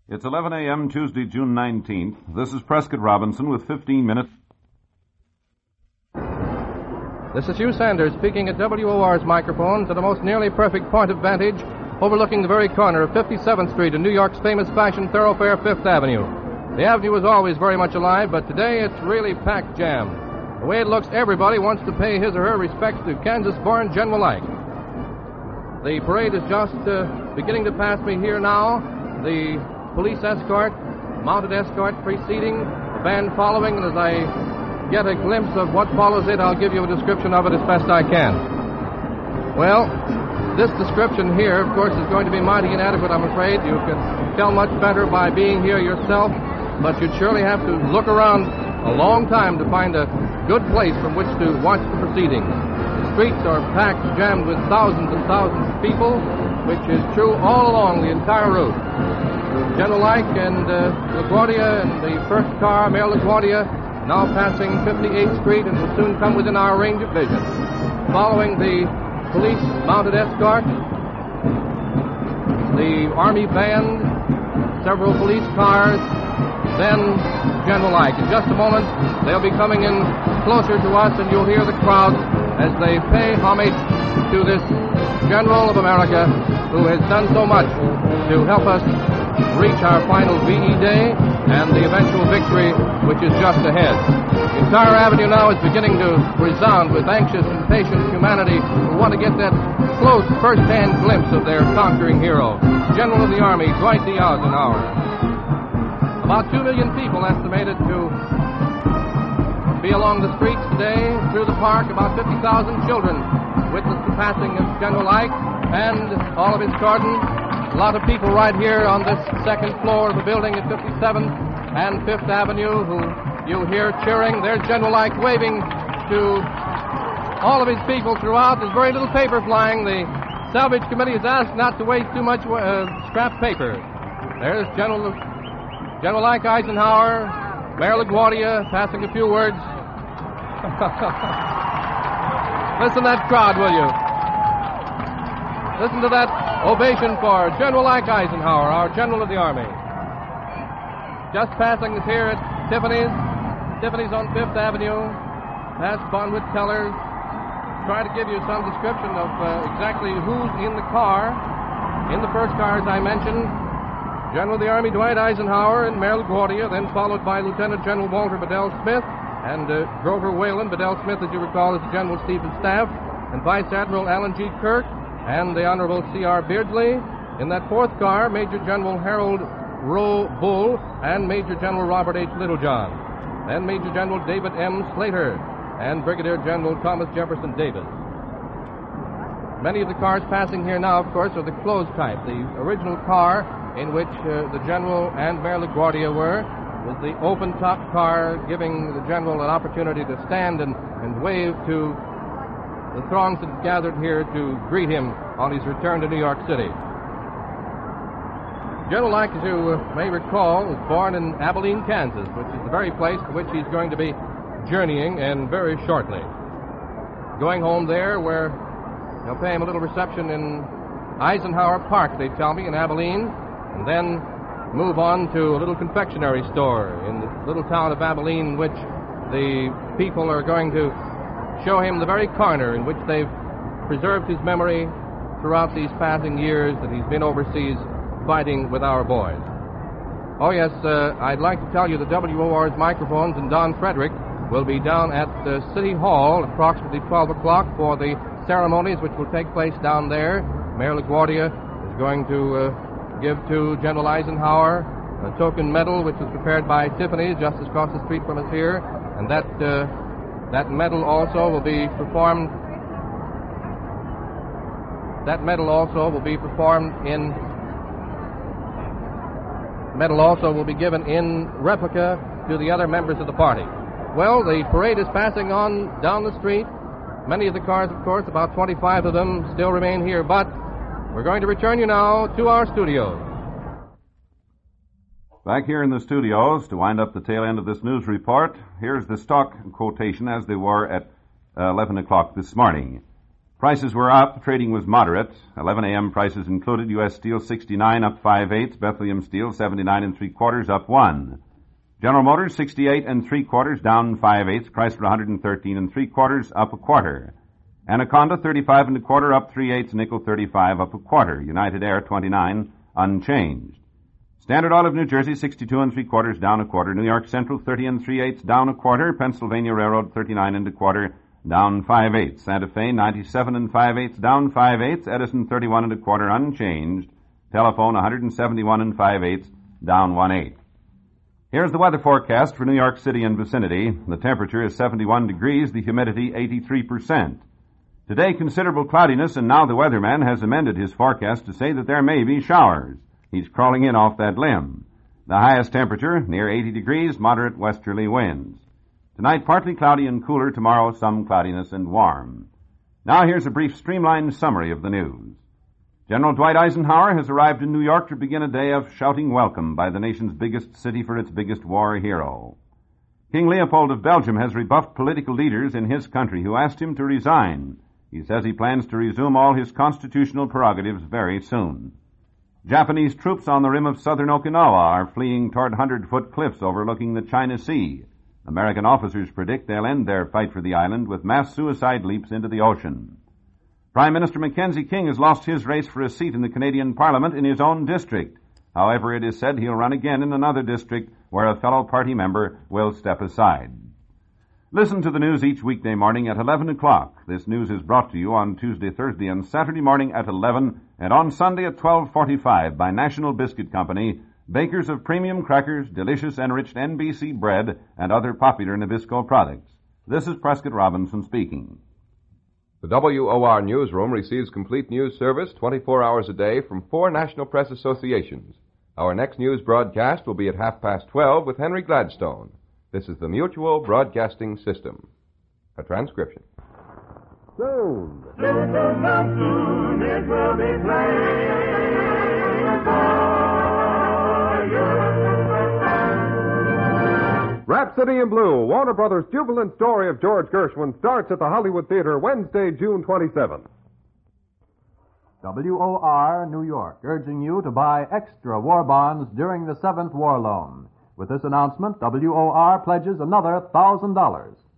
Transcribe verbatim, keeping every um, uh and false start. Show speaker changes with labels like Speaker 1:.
Speaker 1: It's eleven a.m., Tuesday, June nineteenth. This is Prescott Robinson with fifteen minutes.
Speaker 2: This is Hugh Sanders speaking at W O R's microphones at a most nearly perfect point of vantage overlooking the very corner of fifty-seventh Street in New York's famous fashion thoroughfare Fifth Avenue. The avenue is always very much alive, but today it's really packed jammed. The way it looks, everybody wants to pay his or her respects to Kansas-born General Ike. The parade is just uh, beginning to pass me here now. The police escort, mounted escort preceding, the band following, and as I get a glimpse of what follows it, I'll give you a description of it as best I can. Well, this description here, of course, is going to be mighty inadequate, I'm afraid. You can tell much better by being here yourself, but you'd surely have to look around a long time to find a good place from which to watch the proceedings. The streets are packed, jammed with thousands and thousands of people, which is true all along the entire route. General Ike and uh, LaGuardia and the first car, Mayor LaGuardia, now passing fifty-eighth Street and will soon come within our range of vision. Following the police mounted escort, the Army band, several police cars, then General Ike. In just a moment, they'll be coming in closer to us, and you'll hear the crowds as they pay homage to this General of America who has done so much to help us reach our final V E Day and the eventual victory which is just ahead. The entire avenue now is beginning to resound with anxious and patient humanity who want to get that close first-hand glimpse of their conquering hero, General of the Army, Dwight D. Eisenhower. About two million people estimated to be along the streets today. Through the park, about fifty thousand children witnessed the passing of General Ike and all of his cordon. A lot of people right here on this second floor of the building at fifty-seventh and Fifth Avenue who you hear cheering. There's General Ike waving to all of his people throughout. There's very little paper flying. The Salvage Committee is asked not to waste too much uh, scrap paper. There's General General Ike Eisenhower, Mayor LaGuardia passing a few words. Listen to that crowd, will you? Listen to that ovation for General Ike Eisenhower, our General of the Army. Just passing us here at Tiffany's. Tiffany's on Fifth Avenue, past Bonwit Tellers. Try to give you some description of uh, exactly who's in the car. In the first car, as I mentioned, General of the Army Dwight Eisenhower and Mayor LaGuardia, then followed by Lieutenant General Walter Bedell Smith and uh, Grover Whalen. Bedell Smith, as you recall, is the General's Chief of Staff, and Vice Admiral Alan G. Kirk and the Honorable C R. Beardsley. In that fourth car, Major General Harold Roe Bull and Major General Robert H. Littlejohn. Then Major General David M. Slater and Brigadier General Thomas Jefferson Davis. Many of the cars passing here now, of course, are the closed type. The original car in which uh, the General and Mayor LaGuardia were was the open-top car, giving the General an opportunity to stand and, and wave to the throngs that gathered here to greet him on his return to New York City. General Ike, as you uh, may recall, was born in Abilene, Kansas, which is the very place to which he's going to be journeying, and very shortly. Going home there, where they'll pay him a little reception in Eisenhower Park, they tell me, in Abilene, and then move on to a little confectionery store in the little town of Abilene, in which the people are going to show him the very corner in which they've preserved his memory throughout these passing years that he's been overseas fighting with our boys. Oh, yes, uh, I'd like to tell you that W O R's microphones and Don Frederick will be down at uh, City Hall at approximately twelve o'clock for the ceremonies which will take place down there. Mayor LaGuardia is going to uh, give to General Eisenhower a token medal which was prepared by Tiffany's just across the street from us here, and that uh, that medal also will be performed that medal also will be performed in medal also will be given in replica to the other members of the party. Well, the parade is passing on down the street. Many of the cars, of course, about twenty-five of them, still remain here, but we're going to return you now to our studios.
Speaker 1: Back here in the studios, to wind up the tail end of this news report, here's the stock quotation as they were at uh, eleven o'clock this morning. Prices were up. Trading was moderate. eleven a.m. prices included U S Steel sixty-nine, up five eighths. Bethlehem Steel seventy-nine and three quarters, up one. General Motors sixty-eight and three quarters, down five eighths. Chrysler one hundred thirteen and three quarters, up a quarter. Anaconda thirty-five and a quarter, up three eighths. Nickel thirty-five, up a quarter. United Air twenty-nine, unchanged. Standard Oil of New Jersey sixty-two and three quarters, down a quarter. New York Central thirty and three eighths, down a quarter. Pennsylvania Railroad thirty-nine and a quarter, down five eighths. Santa Fe ninety-seven and five eighths, down five eighths. Edison thirty-one and a quarter, unchanged. Telephone one hundred seventy-one and five eighths, down one eighth. Here's the weather forecast for New York City and vicinity. The temperature is seventy-one degrees, the humidity eighty-three percent. Today, considerable cloudiness, and now the weatherman has amended his forecast to say that there may be showers. He's crawling in off that limb. The highest temperature, near eighty degrees, moderate westerly winds. Tonight, partly cloudy and cooler. Tomorrow, some cloudiness and warm. Now here's a brief streamlined summary of the news. General Dwight Eisenhower has arrived in New York to begin a day of shouting welcome by the nation's biggest city for its biggest war hero. King Leopold of Belgium has rebuffed political leaders in his country who asked him to resign. He says he plans to resume all his constitutional prerogatives very soon. Japanese troops on the rim of southern Okinawa are fleeing toward hundred-foot cliffs overlooking the China Sea. American officers predict they'll end their fight for the island with mass suicide leaps into the ocean. Prime Minister Mackenzie King has lost his race for a seat in the Canadian Parliament in his own district. However, it is said he'll run again in another district where a fellow party member will step aside. Listen to the news each weekday morning at eleven o'clock. This news is brought to you on Tuesday, Thursday, and Saturday morning at eleven, and on Sunday at twelve forty-five by National Biscuit Company, bakers of premium crackers, delicious enriched N B C bread, and other popular Nabisco products. This is Prescott Robinson speaking.
Speaker 2: The W O R newsroom receives complete news service twenty-four hours a day from four national press associations. Our next news broadcast will be at half past twelve with Henry Gladstone. This is the Mutual Broadcasting System. A transcription.
Speaker 3: Soon. Soon, soon, soon, it will be played for you. Rhapsody in Blue, Warner Brothers' jubilant story of George Gershwin, starts at the Hollywood Theater Wednesday, June twenty-seventh.
Speaker 4: W O R, New York, urging you to buy extra war bonds during the seventh war loan. With this announcement, W O R pledges another one thousand dollars.